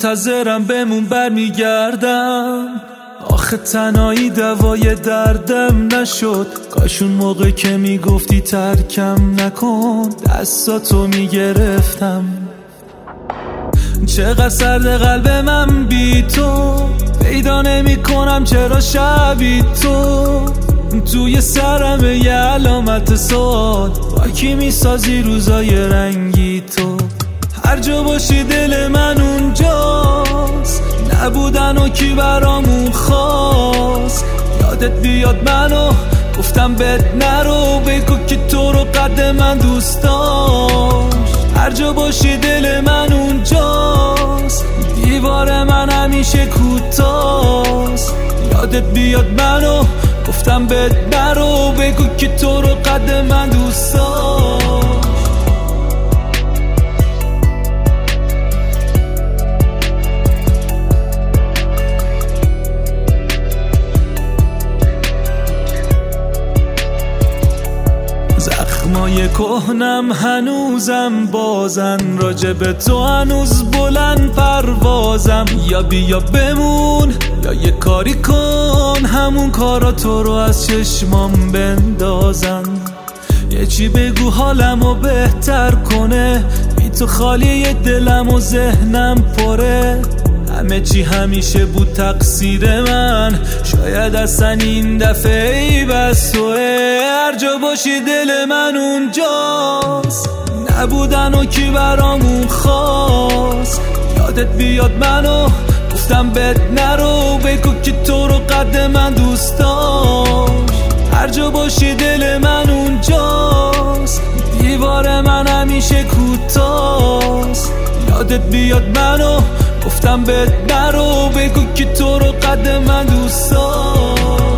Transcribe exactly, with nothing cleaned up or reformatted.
منتظرم بمون برمیگردم. آخه تنهایی دوای دردم نشد، کاش اون موقع که میگفتی ترکم نکن دستاتو میگرفتم. چقدر سرد قلب من بی تو، پیدا نمی کنم چرا شبی تو توی سرم یه علامت سوال. با کی میسازی روزای رنگی تو؟ هر جا باشی دل من اونجاست، نبودن و کی برامون خواست. یادت بیاد منو گفتم بهت نرو، بگو که تو رو قد من دوست داشت. هر جا باشی دل من اونجاست، دیوار من همیشه کوتاست. یادت بیاد منو گفتم بهت نرو، بگو که تو رو قد من دوست داشت. زخمای کهنم هنوزم بازن، راجب تو هنوز بلند پروازم. یا بیا بمون یا یه کاری کن، همون کارا تو رو از چشمام بندازن. یه چی بگو حالمو بهتر کنه، بی تو خالی دلم و ذهنم پره. همه چی همیشه بود تقصیر من، شاید اصلا این دفعه ای بس توه. هر جا باشی دل من اونجاست، نبودن و کی برامون خواست. یادت بیاد منو گفتم بهت نرو، بگو که تو رو قد من دوست داشت. هر جا باشی دل من اونجاست، دیوار من همیشه کوتاست. یادت بیاد منو گفتم بهت نرو، بگو که تو رو قد من دوست داشت.